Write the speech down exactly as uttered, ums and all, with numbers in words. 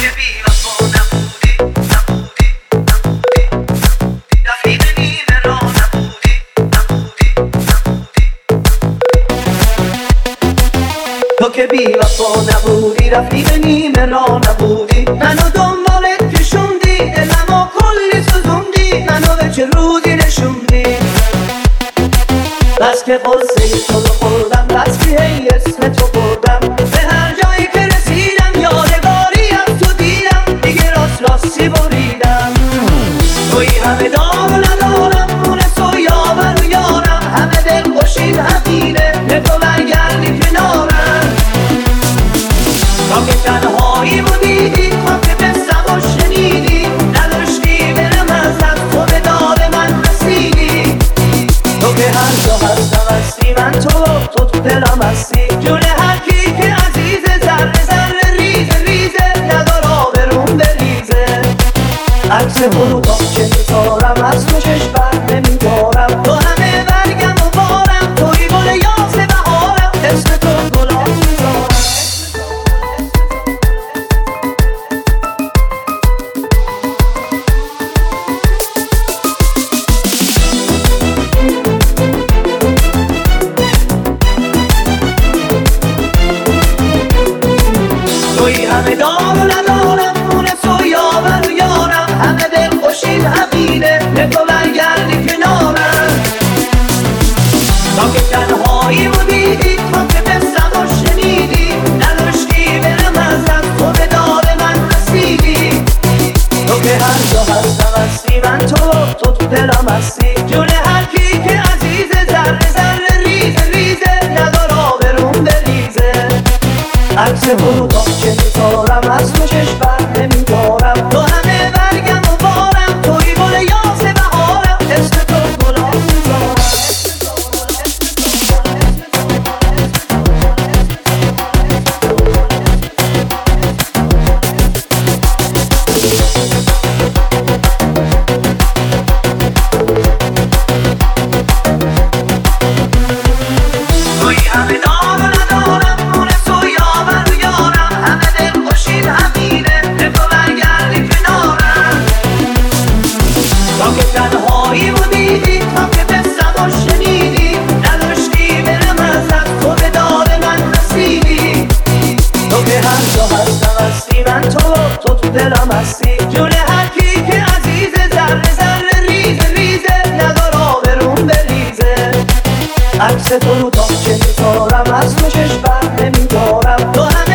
تو که بی وفا نبودی، رفیق نیمه راه نبودی، منو دنبالت کشوندی، دلمو کلی سوزوندی، منو به چه روزی نشوندی. بس که قصه تو رو خوردم، بس که هی اسم تو بردم، به هر جایی که رسیدم یادگاری از تو دیدم، دیگه راست راستی بریدم. توی همه دار و ندارم، مونس و یاور و یارم، همه دل خوشید همینه، به تو برگردی کنارم. تا که تنهایی بودیدی، تا که قصم و شنیدی، نداشتی برم از دست تو به داد من رسیدی. تو که هر جا هستم هستی، من تو تو تو دلم هستی، جون هر کی که عزیزه، ذره ذره ریزه ریزه، ندار آبروم بریزه. عکس فروتان چه میذارم، از تو چشم بر نمیدارم، تو همه برگم و بارم، توی گل یاس بهارم، اسم تو گلاب میذارم. توی همه دار و ندارم، مونس و یاور و یارم، همه دل خوشید همینه، به تو برگردی کنارم. تا که تنهایی بودیدی، تا که قصم و شنیدی، نداشتی برم از دست تو به داد من رسیدی. تو که هر جا هستم هستی، من تو تو تو دلم هستی، جون هر کی که عزیزه، ذره ذره ریزه ریزه، ندار آبروم بریزه. عکس فروتان چه میذارم، از تو چشم بر نمیدارم، تو همه برگم و بارم، توی گل یاس بهارم، اسم تو گلاب میذارم. توی همه دار و ندارم، مونس و یاور و یارم، همه دل خوشید همینه، به تو برگردی کنارم. تا که تنهایی بودیدی، تا که قصم و شنیدی، نداشتی برم از دست تو به داد من رسیدی. تو که هر جا هستم هستی، من تو تو تو دلم هستی، جون هر کی که عزیزه، ذره ذره ریزه ریزه، ندار آبروم بریزه. عکس فروتان چه میذارم، از تو چشم بر نمیدارم، تو همه